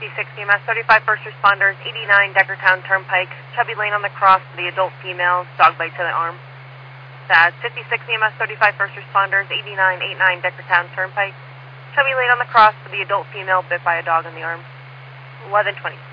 56 EMS 35 first responders, 89 Deckertown Turnpike, Chubby Lane on the cross for the adult female, dog bite to the arm. That's 56 EMS 35 first responders, 89 Deckertown Turnpike, Chubby Lane on the cross for the adult female bit by a dog in the arm. 1120.